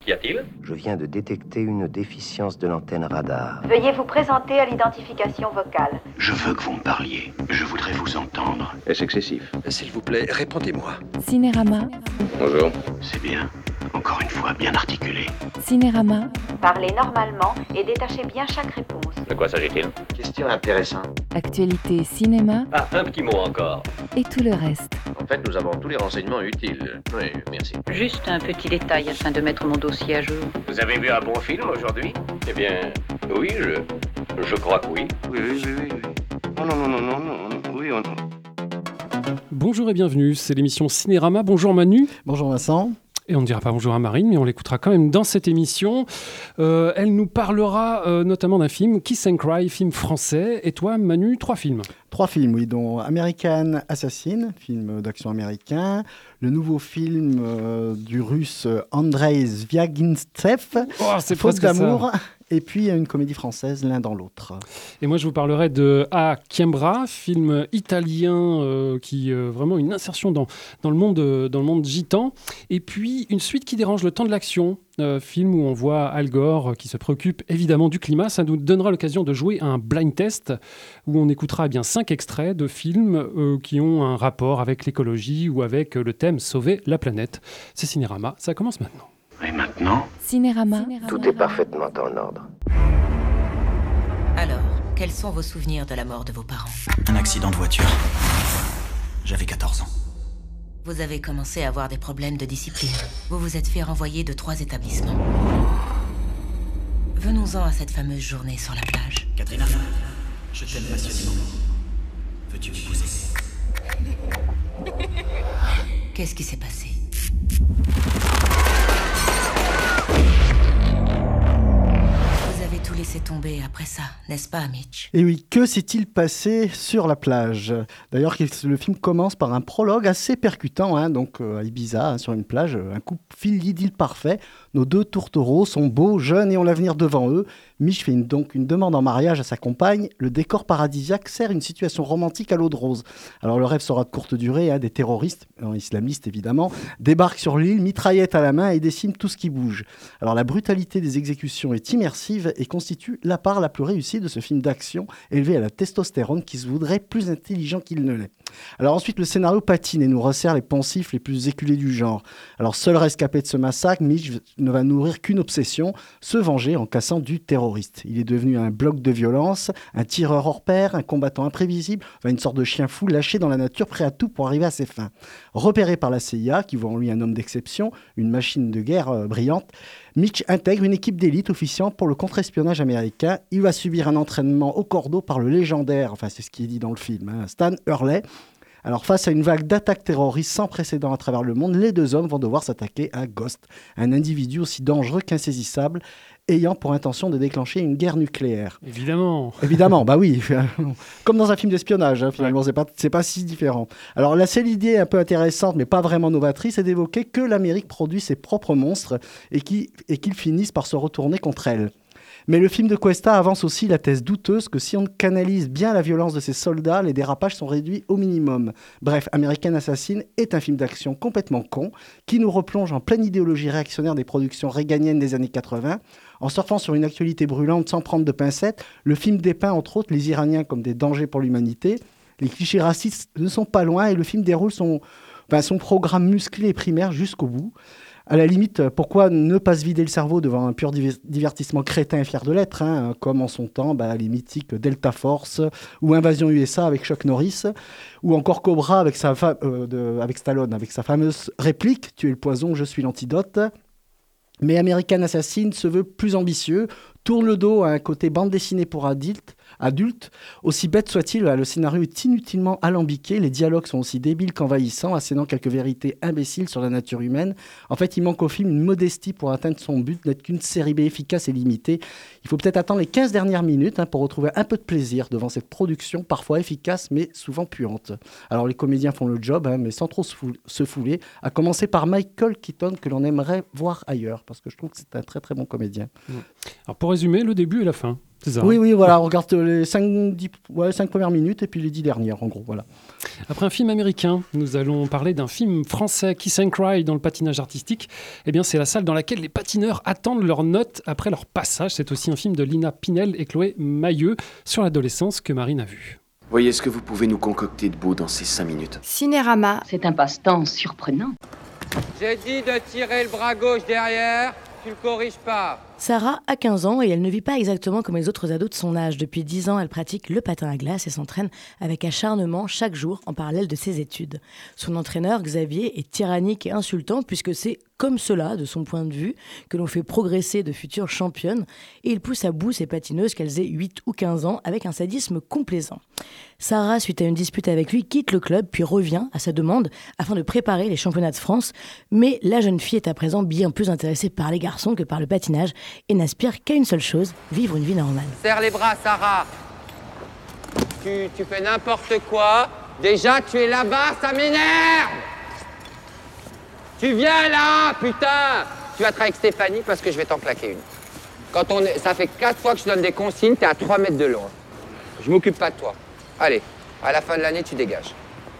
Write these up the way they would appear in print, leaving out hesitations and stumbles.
Qu'y a-t-il? Je viens de détecter une déficience de l'antenne radar. Veuillez vous présenter à l'identification vocale. Je veux que vous me parliez. Je voudrais vous entendre. Est-ce excessif? S'il vous plaît, répondez-moi. Cinérama. Bonjour. C'est bien. Encore une fois, bien articulé. Cinérama. Parlez normalement et détachez bien chaque réponse. De quoi s'agit-il? Question intéressante. Actualité cinéma Ah, un petit mot encore. et tout le reste. En fait, nous avons tous les renseignements utiles. Oui, merci. Juste un petit détail afin de mettre mon dossier à jour. Vous avez vu un bon film aujourd'hui? Eh bien, oui, je crois que oui. Oui. Oui, Bonjour et bienvenue, c'est l'émission Cinérama. Bonjour Manu. Bonjour Vincent. Et on ne dira pas bonjour à Marine, mais on l'écoutera quand même dans cette émission. Elle nous parlera notamment d'un film, Kiss and Cry, film français. Et toi, Manu, 3 films. 3 films, oui, dont American Assassin, film d'action américain, le nouveau film du russe Andrei Zvyagintsev, C'est Faute presque d'amour, ça. et puis une comédie française, L'un dans l'autre. Et moi, je vous parlerai de A. Chiembra, film italien qui vraiment une insertion dans le monde gitan. Et puis, une suite qui dérange le temps de l'action. Film où on voit Al Gore qui se préoccupe évidemment du climat. Ça nous donnera l'occasion de jouer à un blind test où on écoutera bien 5 extraits de films qui ont un rapport avec l'écologie ou avec le thème Sauver la planète. C'est Cinérama, ça commence maintenant. Et maintenant, Cinérama. Tout est parfaitement en ordre. Alors, quels sont vos souvenirs de la mort de vos parents? Un accident de voiture. J'avais 14 ans. Vous avez commencé à avoir des problèmes de discipline. Vous vous êtes fait renvoyer de 3 établissements. Venons-en à cette fameuse journée sur la plage. Katrina, je t'aime passionnément. Veux-tu m'épouser? Qu'est-ce qui s'est passé? Vous avez tout laissé tomber après ça, n'est-ce pas, Mitch? Et oui, que s'est-il passé sur la plage? D'ailleurs, le film commence par un prologue assez percutant, donc à Ibiza, sur une plage, un couple fil l'idylle parfait. Nos 2 tourtereaux sont beaux, jeunes et ont l'avenir devant eux. Mitch fait donc une demande en mariage à sa compagne. Le décor paradisiaque sert une situation romantique à l'eau de rose. Alors le rêve sera de courte durée, des terroristes, islamistes évidemment, débarquent sur l'île, mitraillettes à la main et déciment tout ce qui bouge. Alors la brutalité des exécutions est immersive et constitue la part la plus réussie de ce film d'action élevé à la testostérone qui se voudrait plus intelligent qu'il ne l'est. Alors ensuite le scénario patine et nous resserre les poncifs les plus éculés du genre. Alors seul rescapé de ce massacre, Mitch ne va nourrir qu'une obsession, se venger en cassant du terroriste. Il est devenu un bloc de violence, un tireur hors pair, un combattant imprévisible, une sorte de chien fou lâché dans la nature prêt à tout pour arriver à ses fins. Repéré par la CIA, qui voit en lui un homme d'exception, une machine de guerre brillante, Mitch intègre une équipe d'élite officiant pour le contre-espionnage américain. Il va subir un entraînement au cordeau par le légendaire, c'est ce qui est dit dans le film, Stan Hurley. Alors face à une vague d'attaques terroristes sans précédent à travers le monde, les 2 hommes vont devoir s'attaquer à Ghost, un individu aussi dangereux qu'insaisissable, ayant pour intention de déclencher une guerre nucléaire. Évidemment, bah oui, comme dans un film d'espionnage, finalement, c'est pas si différent. Alors la seule idée un peu intéressante, mais pas vraiment novatrice, est d'évoquer que l'Amérique produit ses propres monstres et qu'ils finissent par se retourner contre elle. Mais le film de Cuesta avance aussi la thèse douteuse que si on canalise bien la violence de ses soldats, les dérapages sont réduits au minimum. Bref, American Assassin est un film d'action complètement con qui nous replonge en pleine idéologie réactionnaire des productions réganiennes des années 80. En surfant sur une actualité brûlante sans prendre de pincettes, le film dépeint entre autres les Iraniens comme des dangers pour l'humanité. Les clichés racistes ne sont pas loin et le film déroule son programme musclé et primaire jusqu'au bout. À la limite, pourquoi ne pas se vider le cerveau devant un pur divertissement crétin et fier de l'être, comme en son temps les mythiques Delta Force ou Invasion USA avec Chuck Norris, ou encore Cobra avec Stallone, avec sa fameuse réplique « Tu es le poison, je suis l'antidote ». Mais American Assassin se veut plus ambitieux, tourne le dos à un côté bande dessinée pour adultes. Aussi bête soit-il, le scénario est inutilement alambiqué, les dialogues sont aussi débiles qu'envahissants, assénant quelques vérités imbéciles sur la nature humaine. En fait, il manque au film une modestie pour atteindre son but d'être qu'une série B efficace et limitée. Il faut peut-être attendre les 15 dernières minutes pour retrouver un peu de plaisir devant cette production, parfois efficace, mais souvent puante. Alors les comédiens font le job, mais sans trop se fouler, à commencer par Michael Keaton, que l'on aimerait voir ailleurs, parce que je trouve que c'est un très très bon comédien. Alors pour résumer, le début et la fin. C'est ça, oui, voilà, on regarde les 5 premières minutes et puis les 10 dernières, en gros, voilà. Après un film américain, nous allons parler d'un film français, Kiss and Cry, dans le patinage artistique. Eh bien, c'est la salle dans laquelle les patineurs attendent leurs notes après leur passage. C'est aussi un film de Lina Pinel et Chloé Mailleux sur l'adolescence que Marine a vu. Voyez ce que vous pouvez nous concocter de beau dans ces 5 minutes. Cinérama. C'est un passe-temps surprenant. J'ai dit de tirer le bras gauche derrière, tu le corriges pas. Sarah a 15 ans et elle ne vit pas exactement comme les autres ados de son âge. Depuis 10 ans, elle pratique le patin à glace et s'entraîne avec acharnement chaque jour en parallèle de ses études. Son entraîneur, Xavier, est tyrannique et insultant puisque c'est comme cela, de son point de vue, que l'on fait progresser de futures championnes et il pousse à bout ses patineuses qu'elles aient 8 ou 15 ans avec un sadisme complaisant. Sarah, suite à une dispute avec lui, quitte le club puis revient à sa demande afin de préparer les championnats de France. Mais la jeune fille est à présent bien plus intéressée par les garçons que par le patinage et n'aspire qu'à une seule chose, vivre une vie normale. Serre les bras, Sarah. Tu fais n'importe quoi. Déjà, tu es là-bas, ça m'énerve. Tu viens là, putain. Tu vas travailler avec Stéphanie parce que je vais t'en claquer une. Ça fait 4 fois que je donne des consignes, t'es à 3 mètres de long. Je m'occupe pas de toi. Allez, à la fin de l'année, tu dégages.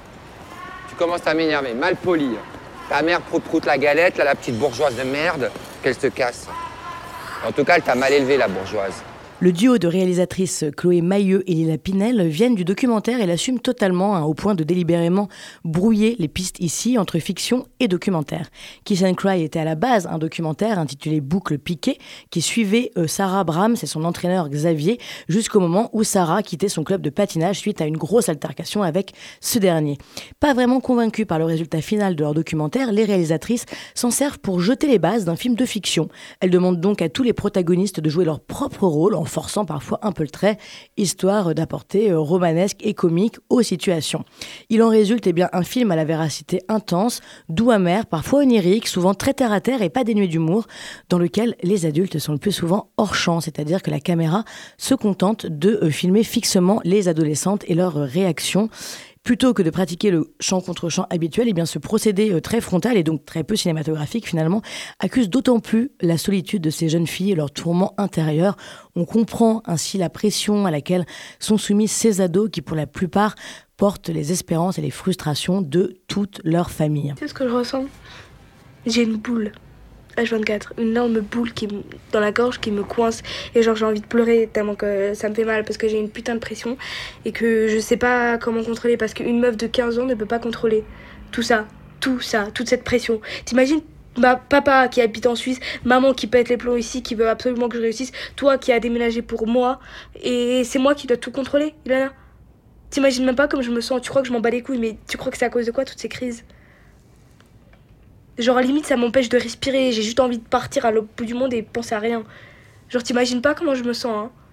Tu commences à m'énerver, mal poli. Ta mère prout-prout la galette, là, la petite bourgeoise de merde, qu'elle se casse. En tout cas, elle t'a mal élevé, la bourgeoise. Le duo de réalisatrices Chloé Mailleux et Lina Pinel viennent du documentaire et l'assument totalement, au point de délibérément brouiller les pistes ici entre fiction et documentaire. Kiss and Cry était à la base un documentaire intitulé Boucle piquée qui suivait Sarah Brahms et son entraîneur Xavier jusqu'au moment où Sarah quittait son club de patinage suite à une grosse altercation avec ce dernier. Pas vraiment convaincus par le résultat final de leur documentaire, les réalisatrices s'en servent pour jeter les bases d'un film de fiction. Elles demandent donc à tous les protagonistes de jouer leur propre rôle en forçant parfois un peu le trait, histoire d'apporter romanesque et comique aux situations. Il en résulte un film à la véracité intense, doux amer, parfois onirique, souvent très terre-à-terre et pas dénué d'humour, dans lequel les adultes sont le plus souvent hors champ, c'est-à-dire que la caméra se contente de filmer fixement les adolescentes et leurs réactions. Plutôt que de pratiquer le chant contre chant habituel, ce procédé très frontal et donc très peu cinématographique finalement accuse d'autant plus la solitude de ces jeunes filles et leur tourment intérieur. On comprend ainsi la pression à laquelle sont soumis ces ados qui pour la plupart portent les espérances et les frustrations de toute leur famille. Tu sais ce que je ressens ? J'ai une boule. H24, une énorme boule dans la gorge qui me coince et j'ai envie de pleurer tellement que ça me fait mal parce que j'ai une putain de pression et que je sais pas comment contrôler parce qu'une meuf de 15 ans ne peut pas contrôler tout ça, toute cette pression. T'imagines papa qui habite en Suisse, maman qui pète les plombs ici, qui veut absolument que je réussisse, toi qui as déménagé pour moi et c'est moi qui dois tout contrôler, Ilana. T'imagines même pas comme je me sens, tu crois que je m'en bats les couilles mais tu crois que c'est à cause de quoi toutes ces crises ? Genre, à la limite, ça m'empêche de respirer. J'ai juste envie de partir à l'autre bout du monde et penser à rien. Genre, t'imagines pas comment je me sens, hein.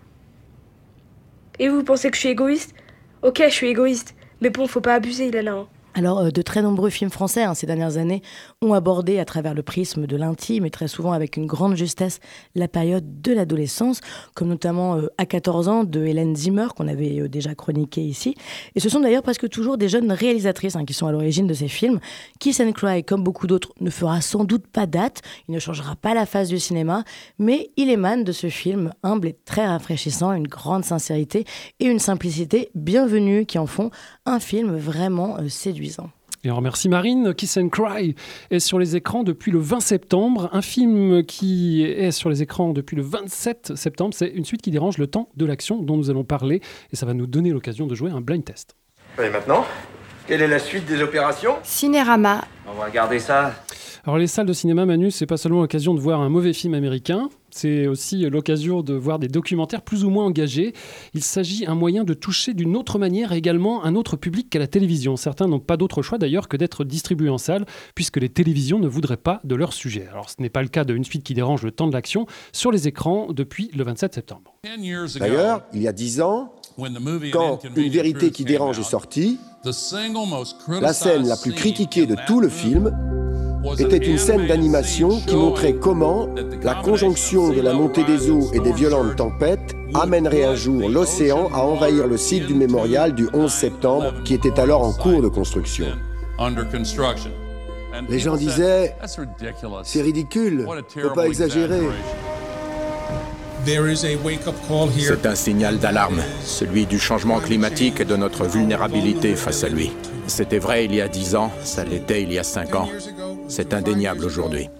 Et vous pensez que je suis égoïste ? Ok, je suis égoïste. Mais bon, faut pas abuser, Ilana, hein. Alors, de très nombreux films français ces dernières années ont abordé à travers le prisme de l'intime et très souvent avec une grande justesse la période de l'adolescence, comme notamment À 14 ans de Hélène Zimmer qu'on avait déjà chroniqué ici. Et ce sont d'ailleurs presque toujours des jeunes réalisatrices qui sont à l'origine de ces films. Kiss and Cry, comme beaucoup d'autres, ne fera sans doute pas date, il ne changera pas la face du cinéma, mais il émane de ce film humble et très rafraîchissant, une grande sincérité et une simplicité bienvenue qui en font un film vraiment séduisant. Et on remercie Marine. Kiss and Cry est sur les écrans depuis le 20 septembre. Un film qui est sur les écrans depuis le 27 septembre. C'est une suite qui dérange le temps de l'action dont nous allons parler. Et ça va nous donner l'occasion de jouer un blind test. Et maintenant, quelle est la suite des opérations ? Cinérama. On va regarder ça. Alors les salles de cinéma, Manu, c'est pas seulement l'occasion de voir un mauvais film américain, c'est aussi l'occasion de voir des documentaires plus ou moins engagés. Il s'agit d'un moyen de toucher d'une autre manière également un autre public qu'à la télévision. Certains n'ont pas d'autre choix d'ailleurs que d'être distribués en salle, puisque les télévisions ne voudraient pas de leur sujet. Alors ce n'est pas le cas d'une suite qui dérange le temps de l'action sur les écrans depuis le 27 septembre. D'ailleurs, il y a 10 ans, quand Une vérité qui dérange est sortie, la scène la plus critiquée de tout le film était une scène d'animation qui montrait comment la conjonction de la montée des eaux et des violentes tempêtes amènerait un jour l'océan à envahir le site du mémorial du 11 septembre qui était alors en cours de construction. Les gens disaient « C'est ridicule, faut pas exagérer ». C'est un signal d'alarme, celui du changement climatique et de notre vulnérabilité face à lui. C'était vrai il y a 10 ans, ça l'était il y a 5 ans. C'est indéniable aujourd'hui.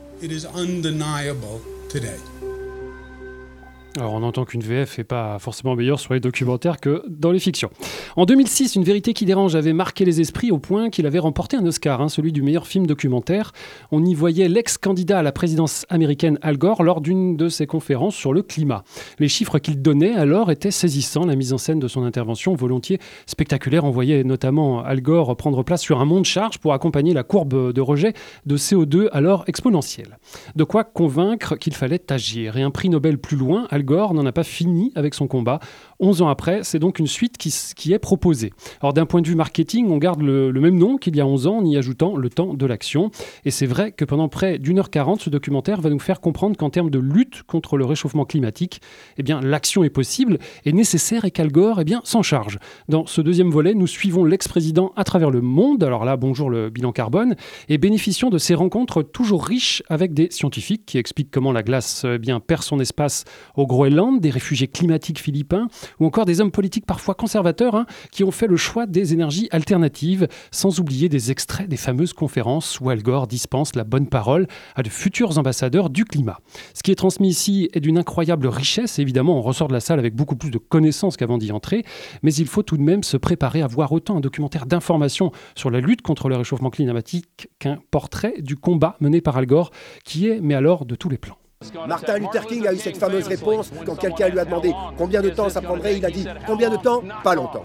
Alors on entend qu'une VF n'est pas forcément meilleure sur les documentaires que dans les fictions. En 2006, Une vérité qui dérange avait marqué les esprits au point qu'il avait remporté un Oscar, celui du meilleur film documentaire. On y voyait l'ex-candidat à la présidence américaine Al Gore lors d'une de ses conférences sur le climat. Les chiffres qu'il donnait alors étaient saisissants. La mise en scène de son intervention, volontiers spectaculaire, on voyait notamment Al Gore prendre place sur un mont de charge pour accompagner la courbe de rejet de CO2 alors exponentielle. De quoi convaincre qu'il fallait agir. Et un prix Nobel plus loin, Al Gore n'en a pas fini avec son combat. 11 ans après, c'est donc une suite qui est proposée. Alors d'un point de vue marketing, on garde le même nom qu'il y a 11 ans en y ajoutant le temps de l'action. Et c'est vrai que pendant près d'1h40, ce documentaire va nous faire comprendre qu'en termes de lutte contre le réchauffement climatique, l'action est possible et nécessaire et qu'Al Gore s'en charge. Dans ce deuxième volet, nous suivons l'ex-président à travers le monde. Alors là, bonjour le bilan carbone. Et bénéficions de ces rencontres toujours riches avec des scientifiques qui expliquent comment la glace perd son espace au Groenland, des réfugiés climatiques philippins ou encore des hommes politiques parfois conservateurs qui ont fait le choix des énergies alternatives, sans oublier des extraits des fameuses conférences où Al Gore dispense la bonne parole à de futurs ambassadeurs du climat. Ce qui est transmis ici est d'une incroyable richesse. Évidemment, on ressort de la salle avec beaucoup plus de connaissances qu'avant d'y entrer, mais il faut tout de même se préparer à voir autant un documentaire d'information sur la lutte contre le réchauffement climatique qu'un portrait du combat mené par Al Gore, qui est, mais alors, de tous les plans. Martin Luther King a eu cette fameuse réponse quand quelqu'un lui a demandé combien de temps ça prendrait. Il a dit combien de temps? Pas longtemps.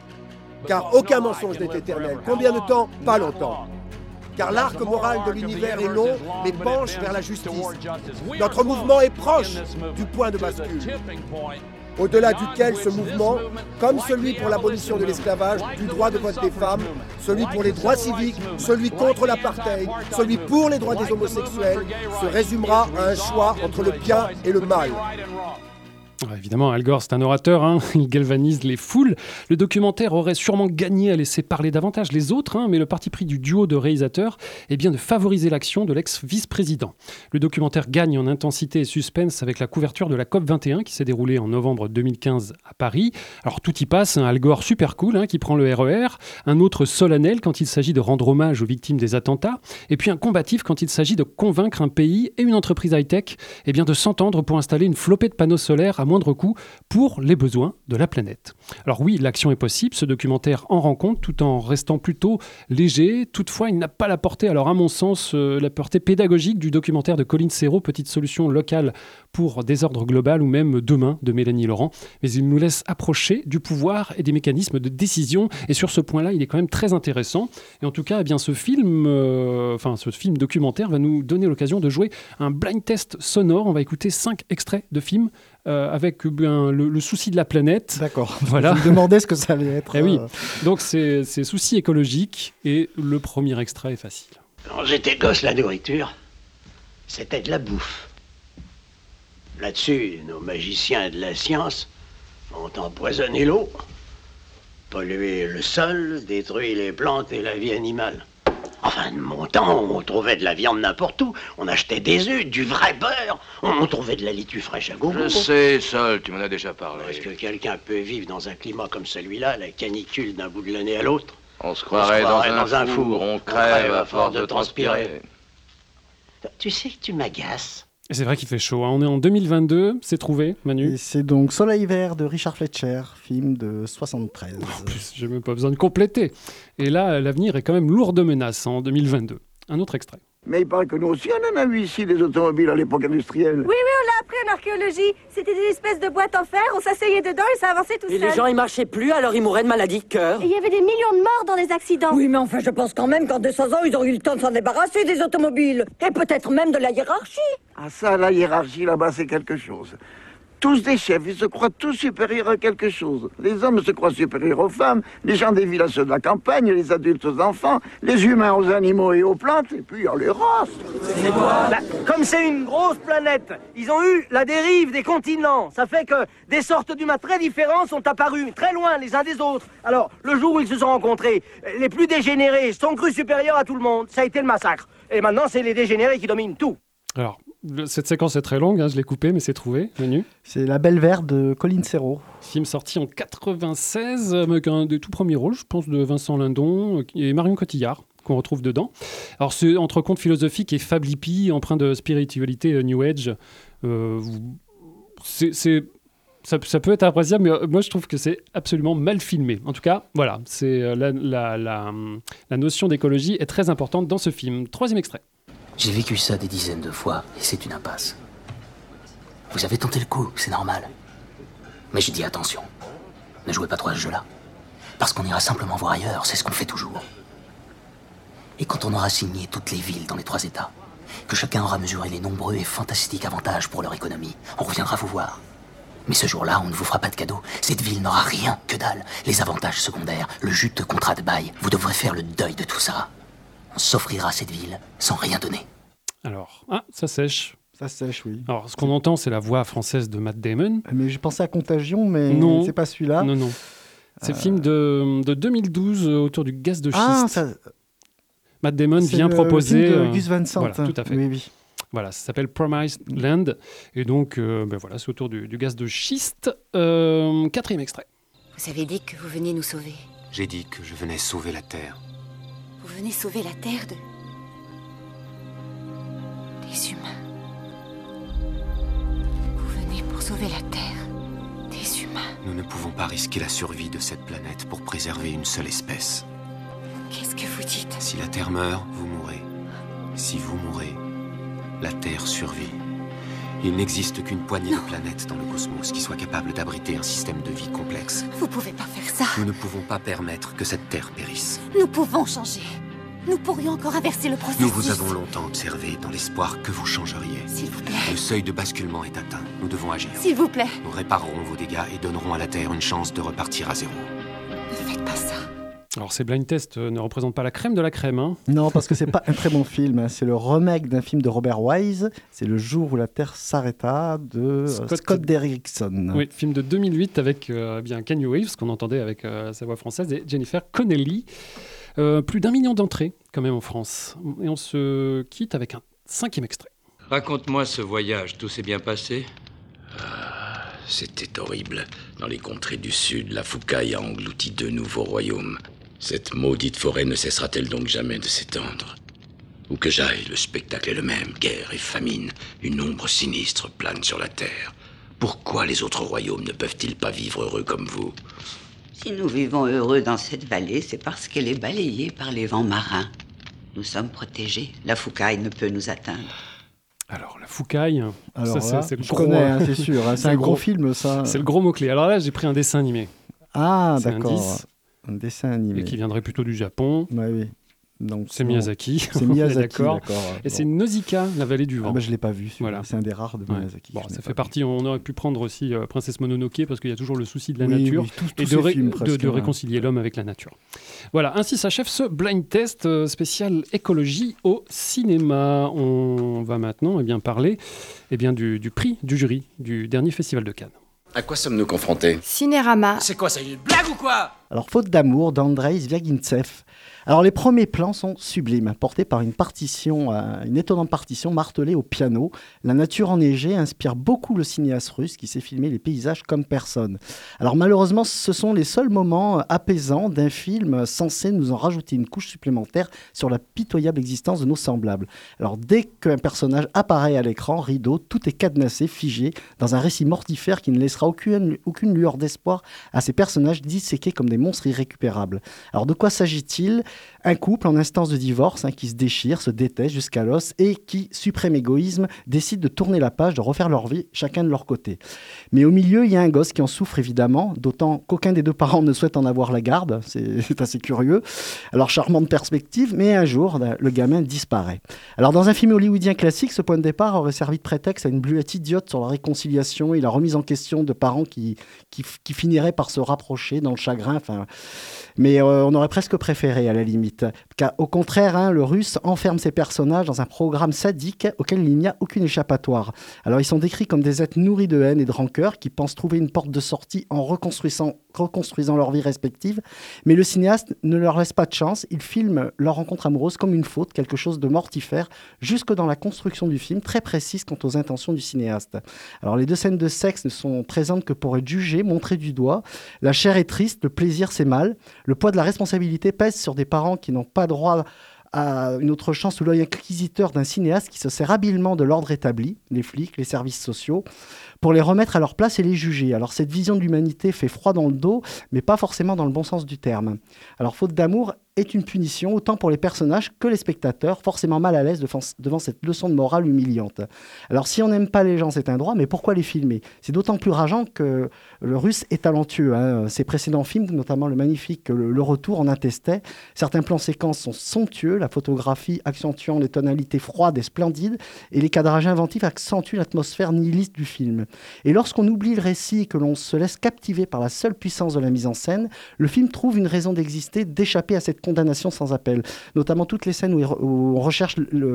Car aucun mensonge n'est éternel. Combien de temps? Pas longtemps. Car l'arc moral de l'univers est long, mais penche vers la justice. Notre mouvement est proche du point de bascule, au-delà duquel ce mouvement, comme celui pour l'abolition de l'esclavage, du droit de vote des femmes, celui pour les droits civiques, celui contre l'apartheid, celui pour les droits des homosexuels, se résumera à un choix entre le bien et le mal. Évidemment, Al Gore, c'est un orateur, il galvanise les foules. Le documentaire aurait sûrement gagné à laisser parler davantage les autres, mais le parti pris du duo de réalisateurs est bien de favoriser l'action de l'ex-vice-président. Le documentaire gagne en intensité et suspense avec la couverture de la COP21 qui s'est déroulée en novembre 2015 à Paris. Alors tout y passe, Al Gore super cool qui prend le RER, un autre solennel quand il s'agit de rendre hommage aux victimes des attentats, et puis un combatif quand il s'agit de convaincre un pays et une entreprise high-tech de s'entendre pour installer une flopée de panneaux solaires à moindre coût pour les besoins de la planète. Alors oui, l'action est possible, ce documentaire en rend compte tout en restant plutôt léger. Toutefois, il n'a pas la portée, alors à mon sens, la portée pédagogique du documentaire de Colin Serrault, Petite solution locale pour désordre global, ou même Demain de Mélanie Laurent. Mais il nous laisse approcher du pouvoir et des mécanismes de décision. Et sur ce point-là, il est quand même très intéressant. Et en tout cas, ce film documentaire va nous donner l'occasion de jouer un blind test sonore. On va écouter 5 extraits de films avec le souci de la planète. D'accord. Voilà. Je me demandais ce que ça allait être. Oui. Donc c'est souci écologique et le premier extrait est facile. Quand j'étais gosse, la nourriture, c'était de la bouffe. Là-dessus, nos magiciens de la science ont empoisonné l'eau, pollué le sol, détruit les plantes et la vie animale. Enfin, de mon temps, on trouvait de la viande n'importe où. On achetait des œufs, du vrai beurre. On trouvait de la laitue fraîche à gogo. Je sais, Sol, tu m'en as déjà parlé. Est-ce que quelqu'un peut vivre dans un climat comme celui-là, la canicule d'un bout de l'année à l'autre? On se croirait dans un four. On crève à force de transpirer. Tu sais que tu m'agaces. Et c'est vrai qu'il fait chaud. On est en 2022, c'est trouvé, Manu. Et c'est donc Soleil vert de Richard Fletcher, film de 73. En plus, j'ai même pas besoin de compléter. Et là, l'avenir est quand même lourd de menaces en 2022. Un autre extrait. Mais il paraît que nous aussi, on en a vu ici des automobiles à l'époque industrielle. Oui, on l'a appris en archéologie. C'était des espèces de boîtes en fer, on s'asseyait dedans et ça avançait tout seul. Et les gens, ils marchaient plus, alors ils mouraient de maladie de cœur. Et il y avait des millions de morts dans les accidents. Oui, mais enfin, je pense quand même qu'en 200 ans, ils ont eu le temps de s'en débarrasser des automobiles. Et peut-être même de la hiérarchie. Ah ça, la hiérarchie là-bas, c'est quelque chose. Tous des chefs, ils se croient tous supérieurs à quelque chose. Les hommes se croient supérieurs aux femmes, les gens des villes à ceux de la campagne, les adultes aux enfants, les humains aux animaux et aux plantes, et puis il y a les races. C'est quoi ? Comme c'est une grosse planète, ils ont eu la dérive des continents. Ça fait que des sortes d'humains très différents sont apparus, très loin les uns des autres. Alors, le jour où ils se sont rencontrés, les plus dégénérés sont crus supérieurs à tout le monde. Ça a été le massacre. Et maintenant, c'est les dégénérés qui dominent tout. Alors, cette séquence est très longue, hein, je l'ai coupée, mais c'est trouvé. Manu. C'est La Belle Verte de Colin Serrault. Film sorti en 96, avec un des tout premiers rôles, je pense, de Vincent Lindon et Marion Cotillard, qu'on retrouve dedans. Alors, c'est entre conte philosophique et fable hippie, empreint de spiritualité New Age. Ça peut être appréciable, mais moi je trouve que c'est absolument mal filmé. En tout cas, voilà, c'est la notion d'écologie est très importante dans ce film. 3e extrait. J'ai vécu ça des dizaines de fois, et c'est une impasse. Vous avez tenté le coup, c'est normal. Mais j'ai dit attention, ne jouez pas trop à ce jeu-là. Parce qu'on ira simplement voir ailleurs, c'est ce qu'on fait toujours. Et quand on aura signé toutes les villes dans les 3 États, que chacun aura mesuré les nombreux et fantastiques avantages pour leur économie, on reviendra vous voir. Mais ce jour-là, on ne vous fera pas de cadeau. Cette ville n'aura rien, que dalle. Les avantages secondaires, le juteux contrat de bail. Vous devrez faire le deuil de tout ça. On s'offrira cette ville sans rien donner. Alors, ça sèche. Ça sèche, oui. Alors, ce qu'on entend, c'est la voix française de Matt Damon. Mais j'ai pensé à Contagion, mais non, c'est pas celui-là. Non. C'est le film de 2012 autour du gaz de schiste. Matt Damon vient proposer... C'est le film de Gus Van Sant. Voilà, tout à fait. Oui. Voilà, ça s'appelle Promised Land. Et donc, voilà, c'est autour du gaz de schiste. 4e extrait. Vous avez dit que vous veniez nous sauver. J'ai dit que je venais sauver la Terre. Vous venez sauver la Terre des humains. Vous venez pour sauver la Terre des humains. Nous ne pouvons pas risquer la survie de cette planète pour préserver une seule espèce. Qu'est-ce que vous dites? Si la Terre meurt, vous mourrez. Si vous mourrez, la Terre survit. Il n'existe qu'une poignée de planètes dans le cosmos qui soient capables d'abriter un système de vie complexe. Vous pouvez pas faire ça. Nous ne pouvons pas permettre que cette Terre périsse. Nous pouvons changer. Nous pourrions encore inverser le processus. Nous vous avons longtemps observé dans l'espoir que vous changeriez. S'il vous plaît. Le seuil de basculement est atteint. Nous devons agir. S'il vous plaît. Nous réparerons vos dégâts et donnerons à la Terre une chance de repartir à zéro. Ne faites pas ça. Alors, ces blind tests ne représentent pas la crème de la crème. Hein. Non, parce que c'est pas un très bon film. Hein. C'est le remake d'un film de Robert Wise. C'est Le jour où la Terre s'arrêta de Scott Derrickson. Oui, film de 2008 avec bien Kanye West, qu'on entendait avec sa voix française, et Jennifer Connelly. Plus d'1 million d'entrées, quand même, en France. Et on se quitte avec un 5e extrait. Raconte-moi ce voyage, tout s'est bien passé? C'était horrible. Dans les contrées du sud, la Foucaille a englouti 2 nouveaux royaumes. Cette maudite forêt ne cessera-t-elle donc jamais de s'étendre? Où que j'aille, le spectacle est le même. Guerre et famine. Une ombre sinistre plane sur la terre. Pourquoi les autres royaumes ne peuvent-ils pas vivre heureux comme vous? Si nous vivons heureux dans cette vallée, c'est parce qu'elle est balayée par les vents marins. Nous sommes protégés. La Foucaille ne peut nous atteindre. Alors, la Foucaille, alors ça, là, c'est le je gros... connais, hein, c'est sûr. Hein, c'est un gros film, ça. C'est le gros mot-clé. Alors là, j'ai pris un dessin animé. Ah, c'est d'accord. Un dessin animé. Et qui viendrait plutôt du Japon. Oui. Donc, c'est Miyazaki. C'est Miyazaki, d'accord. Et c'est Nausicaa, la vallée du vent. Ah bah, je ne l'ai pas vu, voilà. C'est un des rares de Miyazaki. Bon, ça fait partie, on aurait pu prendre aussi Princesse Mononoke, parce qu'il y a toujours le souci de la nature et de réconcilier l'homme avec la nature. Voilà, ainsi s'achève ce blind test spécial écologie au cinéma. On va maintenant parler du prix du jury du dernier festival de Cannes. À quoi sommes-nous confrontés? Cinérama. C'est quoi, ça, une blague ou quoi? Alors, Faute d'amour d'Andrei Zviagintsev. Alors, les premiers plans sont sublimes, portés par une étonnante partition martelée au piano. La nature enneigée inspire beaucoup le cinéaste russe qui sait filmer les paysages comme personne. Alors, malheureusement, ce sont les seuls moments apaisants d'un film censé nous en rajouter une couche supplémentaire sur la pitoyable existence de nos semblables. Alors, dès qu'un personnage apparaît à l'écran, rideau, tout est cadenassé, figé, dans un récit mortifère qui ne laissera aucune lueur d'espoir à ces personnages disséqués comme des monstres irrécupérables. Alors, de quoi s'agit-il ? Un couple en instance de divorce qui se déchire, se déteste jusqu'à l'os et qui, suprême égoïsme, décide de tourner la page, de refaire leur vie, chacun de leur côté. Mais au milieu, il y a un gosse qui en souffre évidemment, d'autant qu'aucun des deux parents ne souhaite en avoir la garde. C'est assez curieux. Alors, charmante perspective, mais un jour, le gamin disparaît. Alors, dans un film hollywoodien classique, ce point de départ aurait servi de prétexte à une bluette idiote sur la réconciliation et la remise en question de parents qui finiraient par se rapprocher dans le chagrin Mais on aurait presque préféré, à la limite. Car, au contraire, le Russe enferme ses personnages dans un programme sadique auquel il n'y a aucune échappatoire. Alors, ils sont décrits comme des êtres nourris de haine et de rancœur qui pensent trouver une porte de sortie en reconstruisant leur vie respective. Mais le cinéaste ne leur laisse pas de chance. Il filme leur rencontre amoureuse comme une faute, quelque chose de mortifère, jusque dans la construction du film, très précise quant aux intentions du cinéaste. Alors, les 2 scènes de sexe ne sont présentes que pour être jugées, montrées du doigt. La chair est triste, le plaisir c'est mal. Le poids de la responsabilité pèse sur des parents qui n'ont pas droit à une autre chance sous l'œil inquisiteur d'un cinéaste qui se sert habilement de l'ordre établi, les flics, les services sociaux, pour les remettre à leur place et les juger. Alors cette vision de l'humanité fait froid dans le dos, mais pas forcément dans le bon sens du terme. Alors Faute d'amour est une punition autant pour les personnages que les spectateurs, forcément mal à l'aise devant cette leçon de morale humiliante. Alors si on n'aime pas les gens, c'est un droit, mais pourquoi les filmer ? C'est d'autant plus rageant que le Russe est talentueux. Ses précédents films, notamment le magnifique Le Retour, en attestaient. Certains plans séquences sont somptueux, la photographie accentuant les tonalités froides et splendides, et les cadrages inventifs accentuent l'atmosphère nihiliste du film. Et lorsqu'on oublie le récit et que l'on se laisse captiver par la seule puissance de la mise en scène, le film trouve une raison d'exister, d'échapper à cette condamnation sans appel. Notamment toutes les scènes où on recherche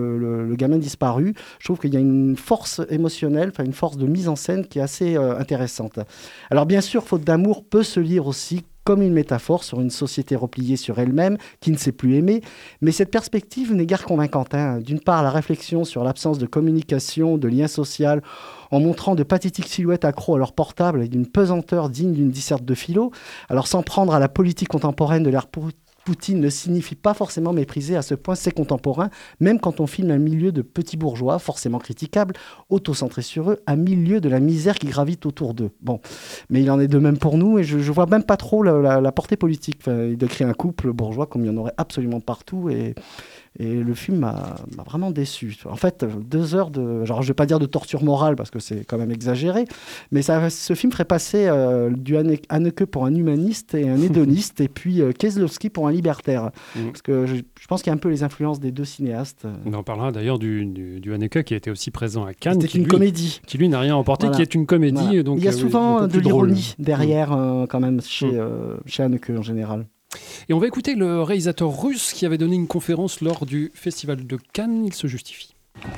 le gamin disparu. Je trouve qu'il y a une force émotionnelle, une force de mise en scène qui est assez intéressante. Alors bien sûr, Faute d'amour peut se lire aussi comme une métaphore sur une société repliée sur elle-même, qui ne sait plus aimer. Mais cette perspective n'est guère convaincante. D'une part, la réflexion sur l'absence de communication, de lien social, en montrant de pathétiques silhouettes accros à leur portable et d'une pesanteur digne d'une disserte de philo. Alors sans prendre à la politique contemporaine de l'ère Poutine ne signifie pas forcément mépriser à ce point ses contemporains, même quand on filme un milieu de petits bourgeois, forcément critiquables, autocentrés sur eux, à milieu de la misère qui gravite autour d'eux. Bon, mais il en est de même pour nous, et je vois même pas trop la portée politique. Il décrit un couple bourgeois comme il y en aurait absolument partout, et le film m'a vraiment déçu. En fait, 2 heures de... Genre, je vais pas dire de torture morale, parce que c'est quand même exagéré, mais ce film ferait passer du Haneke pour un humaniste et un hédoniste, et puis Kieslowski pour un libertaire. Parce que je pense qu'il y a un peu les influences des 2 cinéastes. On en parlera d'ailleurs du Haneke qui a été aussi présent à Cannes. C'était une comédie. Qui lui n'a rien emporté, voilà. Qui est une comédie. Voilà. Donc, il y a souvent de l'ironie derrière, quand même, chez Haneke en général. Et on va écouter le réalisateur russe qui avait donné une conférence lors du Festival de Cannes. Il se justifie.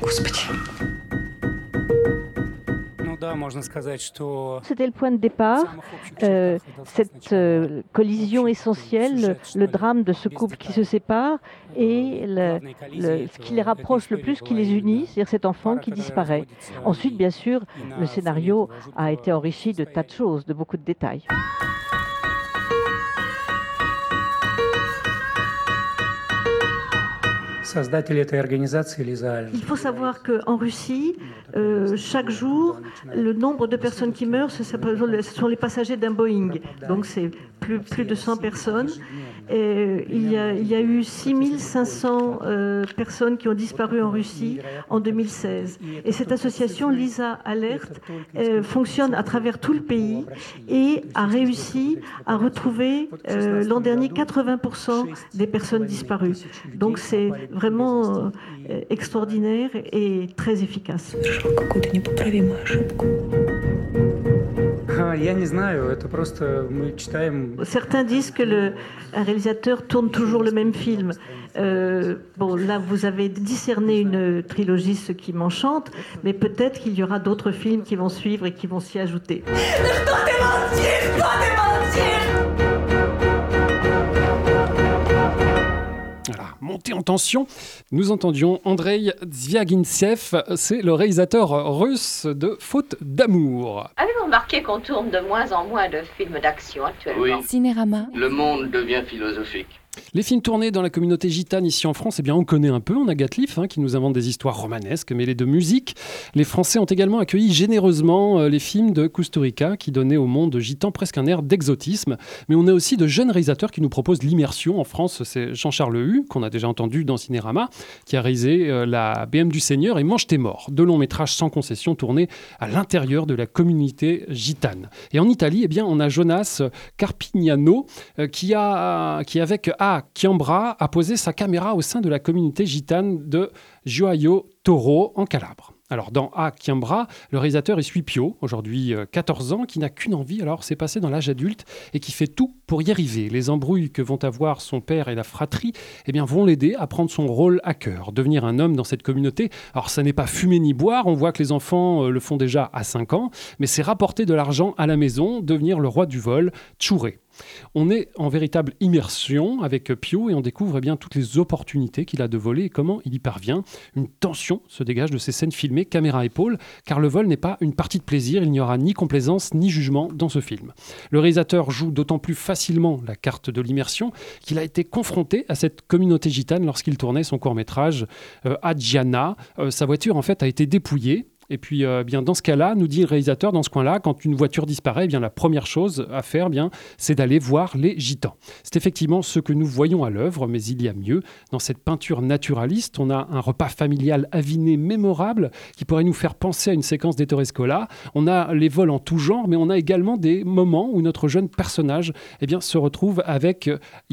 C'était le point de départ, cette collision essentielle, le drame de ce couple qui se sépare et ce qui les rapproche le plus, qui les unit, c'est-à-dire cet enfant qui disparaît. Ensuite, bien sûr, le scénario a été enrichi de tas de choses, de beaucoup de détails. Il faut savoir qu'en Russie, chaque jour, le nombre de personnes qui meurent, ce sont les passagers d'un Boeing. Donc c'est plus de 100 personnes. Et il y a eu 6500 personnes qui ont disparu en Russie en 2016. Et cette association, Lisa Alert, fonctionne à travers tout le pays et a réussi à retrouver l'an dernier 80% des personnes disparues. Donc c'est vraiment extraordinaire et très efficace. Certains disent que un réalisateur tourne toujours le même film. Bon, là, vous avez discerné une trilogie, ce qui m'enchante, mais peut-être qu'il y aura d'autres films qui vont suivre et qui vont s'y ajouter. Voilà, montée en tension. Nous entendions Andrei Zviagintsev, c'est le réalisateur russe de Faute d'amour. Avez-vous remarqué qu'on tourne de moins en moins de films d'action actuellement ? Oui. Cinérama. Le monde devient philosophique. Les films tournés dans la communauté gitane ici en France, eh bien on connaît un peu, on a Gatliff qui nous invente des histoires romanesques mêlées de musique. Les Français ont également accueilli généreusement les films de Kusturica qui donnaient au monde gitan presque un air d'exotisme. Mais on a aussi de jeunes réalisateurs qui nous proposent l'immersion. En France, c'est Jean-Charles Hu, qu'on a déjà entendu dans Cinérama, qui a réalisé La BM du Seigneur et Mange tes morts, 2 longs métrages sans concession tournés à l'intérieur de la communauté gitane. Et en Italie, eh bien, on a Jonas Carpignano qui avec Chiambra a posé sa caméra au sein de la communauté gitane de Gioaio Toro en Calabre. Alors dans Chiambra, le réalisateur est Suipio, aujourd'hui 14 ans, qui n'a qu'une envie, alors c'est passer dans l'âge adulte et qui fait tout pour pour y arriver, les embrouilles que vont avoir son père et la fratrie vont l'aider à prendre son rôle à cœur, devenir un homme dans cette communauté. Alors ça n'est pas fumer ni boire, on voit que les enfants le font déjà à 5 ans, mais c'est rapporter de l'argent à la maison, devenir le roi du vol, Tchouré. On est en véritable immersion avec Pio et on découvre toutes les opportunités qu'il a de voler et comment il y parvient. Une tension se dégage de ces scènes filmées caméra épaule, car le vol n'est pas une partie de plaisir, il n'y aura ni complaisance ni jugement dans ce film. Le réalisateur joue d'autant plus facilement la carte de l'immersion qu'il a été confronté à cette communauté gitane lorsqu'il tournait son court-métrage Adjiana. Sa voiture en fait a été dépouillée. Et puis, dans ce cas-là, nous dit le réalisateur, dans ce coin-là, quand une voiture disparaît, la première chose à faire, c'est d'aller voir les gitans. C'est effectivement ce que nous voyons à l'œuvre, mais il y a mieux. Dans cette peinture naturaliste, on a un repas familial aviné mémorable qui pourrait nous faire penser à une séquence d'Ettore Scola. On a les vols en tout genre, mais on a également des moments où notre jeune personnage se retrouve avec,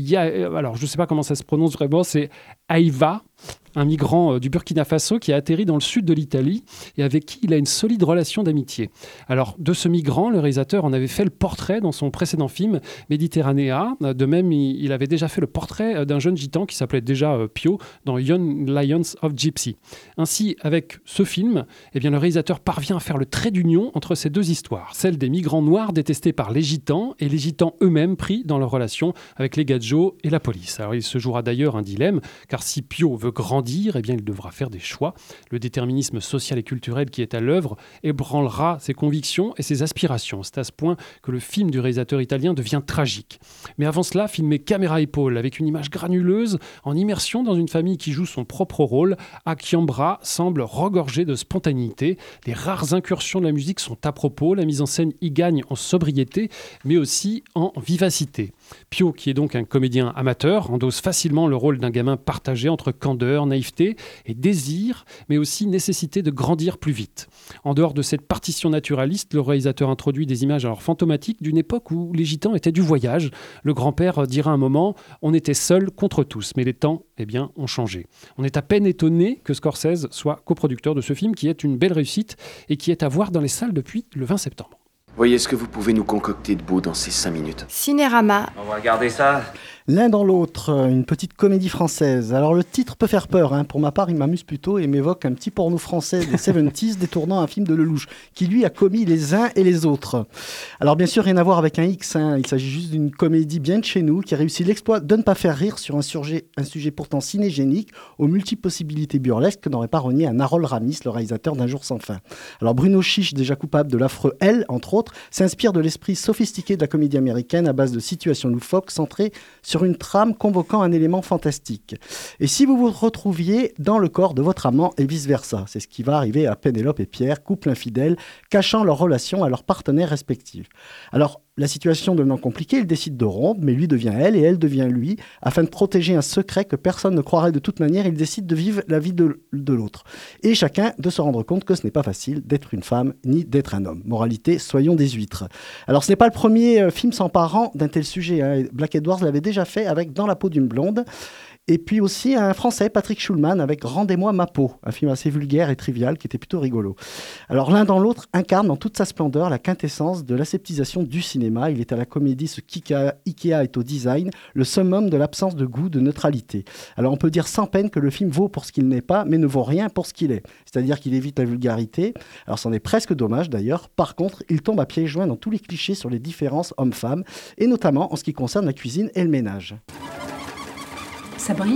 alors je ne sais pas comment ça se prononce vraiment, c'est Aiva, un migrant du Burkina Faso qui a atterri dans le sud de l'Italie et avec qui il a une solide relation d'amitié. Alors, de ce migrant, le réalisateur en avait fait le portrait dans son précédent film Méditerranéa. De même, il avait déjà fait le portrait d'un jeune gitan qui s'appelait déjà Pio dans Young Lions of Gypsy. Ainsi, avec ce film, le réalisateur parvient à faire le trait d'union entre ces deux histoires, celle des migrants noirs détestés par les gitans et les gitans eux-mêmes pris dans leur relation avec les gadjos et la police. Alors, il se jouera d'ailleurs un dilemme, car si Pio veut grandir, il devra faire des choix. Le déterminisme social et culturel qui est à l'œuvre ébranlera ses convictions et ses aspirations. C'est à ce point que le film du réalisateur italien devient tragique. Mais avant cela, filmé caméra épaule, avec une image granuleuse, en immersion dans une famille qui joue son propre rôle, A Chiambra semble regorger de spontanéité. Les rares incursions de la musique sont à propos, la mise en scène y gagne en sobriété, mais aussi en vivacité. Pio, qui est donc un comédien amateur, endosse facilement le rôle d'un gamin partagé entre candeur, naïveté et désir, mais aussi nécessité de grandir plus vite. En dehors de cette partition naturaliste, le réalisateur introduit des images alors fantomatiques d'une époque où les gitans étaient du voyage. Le grand-père dira un moment « on était seuls contre tous », mais les temps, ont changé. On est à peine étonné que Scorsese soit coproducteur de ce film qui est une belle réussite et qui est à voir dans les salles depuis le 20 septembre. Voyez ce que vous pouvez nous concocter de beau dans ces 5 minutes. Cinérama. On va regarder ça. L'un dans l'autre, une petite comédie française. Alors le titre peut faire peur, Pour ma part, il m'amuse plutôt et m'évoque un petit porno français des 70s détournant un film de Lelouch, qui lui a commis les uns et les autres. Alors bien sûr, rien à voir avec un X, il s'agit juste d'une comédie bien de chez nous, qui a réussi l'exploit de ne pas faire rire sur un sujet pourtant cinégénique, aux multiples possibilités burlesques que n'aurait pas renié un Harold Ramis, le réalisateur d'Un jour sans fin. Alors Bruno Chiche, déjà coupable de l'affreux Elle, entre autres, s'inspire de l'esprit sophistiqué de la comédie américaine à base de situations loufoques centrées sur une trame convoquant un élément fantastique. Et si vous vous retrouviez dans le corps de votre amant et vice-versa, c'est ce qui va arriver à Pénélope et Pierre, couple infidèle, cachant leur relation à leurs partenaires respectifs. Alors, la situation devenant compliquée, ils décident de rompre, mais lui devient elle et elle devient lui. Afin de protéger un secret que personne ne croirait de toute manière, ils décident de vivre la vie de l'autre. Et chacun de se rendre compte que ce n'est pas facile d'être une femme ni d'être un homme. Moralité, soyons des huîtres. Alors ce n'est pas le premier film s'emparant d'un tel sujet. Black Edwards l'avait déjà fait avec Dans la peau d'une blonde. Et puis aussi un Français, Patrick Schulman, avec Rendez-moi ma peau, un film assez vulgaire et trivial qui était plutôt rigolo. Alors l'un dans l'autre incarne dans toute sa splendeur la quintessence de l'aseptisation du cinéma. Il est à la comédie ce qu'Ikea est au design, le summum de l'absence de goût, de neutralité. Alors on peut dire sans peine que le film vaut pour ce qu'il n'est pas, mais ne vaut rien pour ce qu'il est. C'est-à-dire qu'il évite la vulgarité. Alors c'en est presque dommage d'ailleurs. Par contre, il tombe à pieds joints dans tous les clichés sur les différences hommes-femmes, et notamment en ce qui concerne la cuisine et le ménage. Ça brille ?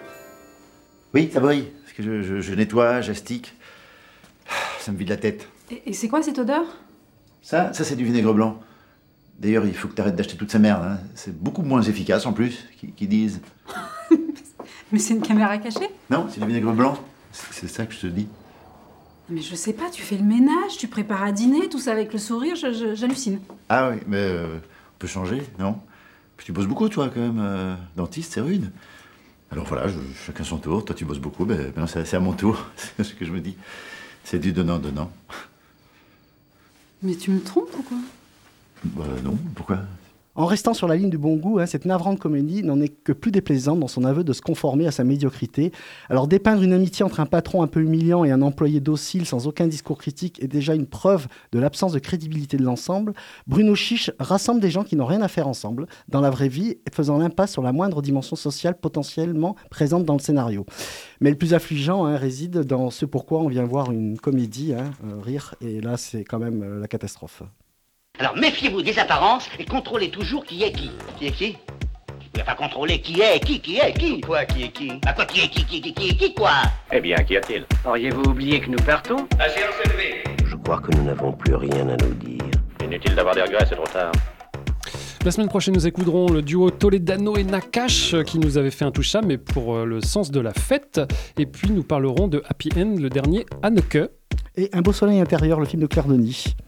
Oui, ça brille. Parce que je nettoie, j'astique. Ça me vide la tête. Et c'est quoi cette odeur ? Ça c'est du vinaigre blanc. D'ailleurs, il faut que tu arrêtes d'acheter toute sa merde. C'est beaucoup moins efficace en plus, qu'ils disent. Mais c'est une caméra cachée ? Non, c'est du vinaigre blanc. C'est ça que je te dis. Mais je sais pas, tu fais le ménage, tu prépares à dîner, tout ça avec le sourire, j'hallucine. Ah oui, mais on peut changer, non ? Puis tu bosses beaucoup, toi, quand même. Dentiste, c'est rude. Alors voilà, chacun son tour. Toi, tu bosses beaucoup. Maintenant, c'est à mon tour. C'est ce que je me dis. C'est du donnant-donnant. Mais tu me trompes ou quoi ? Non, pourquoi ? En restant sur la ligne du bon goût, cette navrante comédie n'en est que plus déplaisante dans son aveu de se conformer à sa médiocrité. Alors dépeindre une amitié entre un patron un peu humiliant et un employé docile sans aucun discours critique est déjà une preuve de l'absence de crédibilité de l'ensemble. Bruno Chiche rassemble des gens qui n'ont rien à faire ensemble dans la vraie vie, faisant l'impasse sur la moindre dimension sociale potentiellement présente dans le scénario. Mais le plus affligeant réside dans ce pourquoi on vient voir une comédie rire, et là c'est quand même la catastrophe. Alors méfiez-vous des apparences et contrôlez toujours qui est qui. Qui est qui? Vous n'avez pas contrôler qui est qui. Quoi, qui est qui? Bah quoi, qui est qui, quoi? Eh bien, qu'y a-t-il? Auriez-vous oublié que nous partons? La séance est levée. Je crois que nous n'avons plus rien à nous dire. Inutile d'avoir des regrets, c'est trop tard. La semaine prochaine, nous écouterons le duo Toledano et Nakash qui nous avait fait un toucham, mais pour le sens de la fête. Et puis nous parlerons de Happy End, le dernier Anneke. Et Un beau soleil intérieur, le film de Claire Denis.